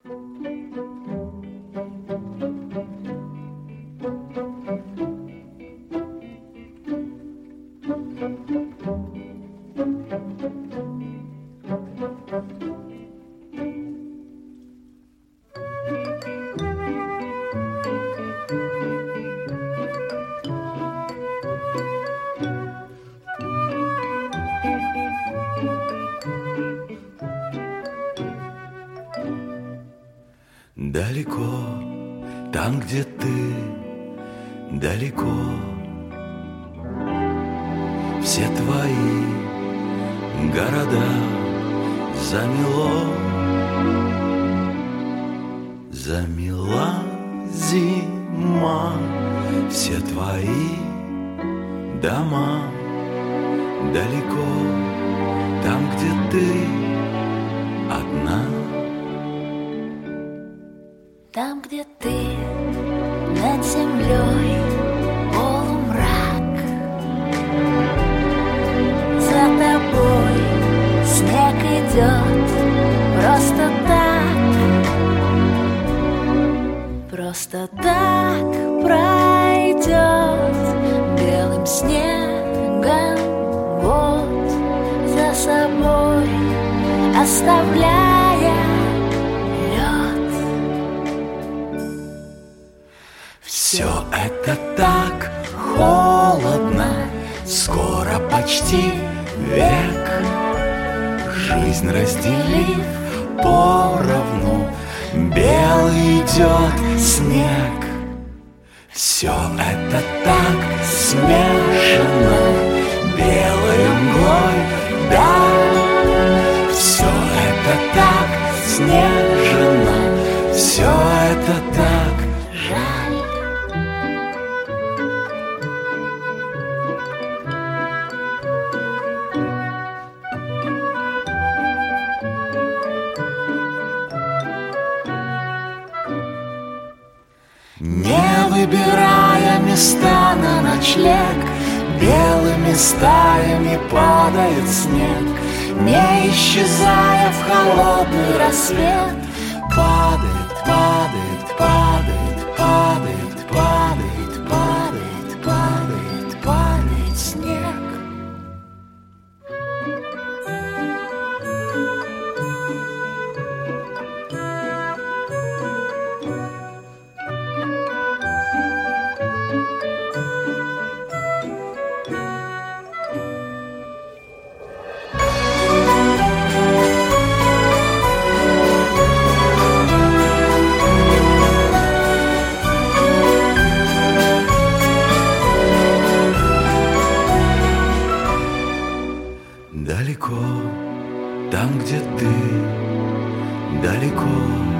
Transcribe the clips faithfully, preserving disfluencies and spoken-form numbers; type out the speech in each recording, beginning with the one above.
Далеко, там, где ты, далеко, все твои города замело, замела зима все твои дома. Далеко, там, где ты одна. Там, где ты, над землей полумрак, за тобой снег идет просто так, просто так пройдет белым снегом год, за собой оставляя все это так холодно, скоро почти век. Жизнь разделив поровну, белый идет снег. Все это так смешано белой мглой, да. Все это так снежно, все это так жаль. Не выбирая места на ночлег, белыми стаями падает снег, не исчезая в холодный рассвет. Падает, падает, падает, падает, падает, падает, падает, падает снег. Далеко, там, где ты, далеко,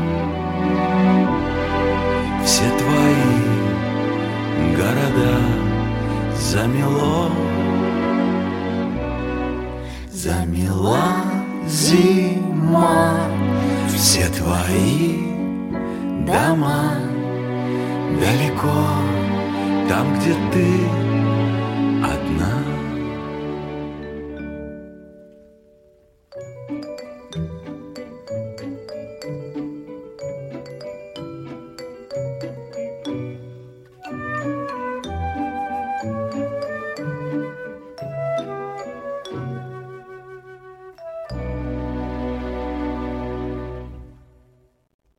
все твои города замело, замела зима все твои дома. Далеко, там, где ты,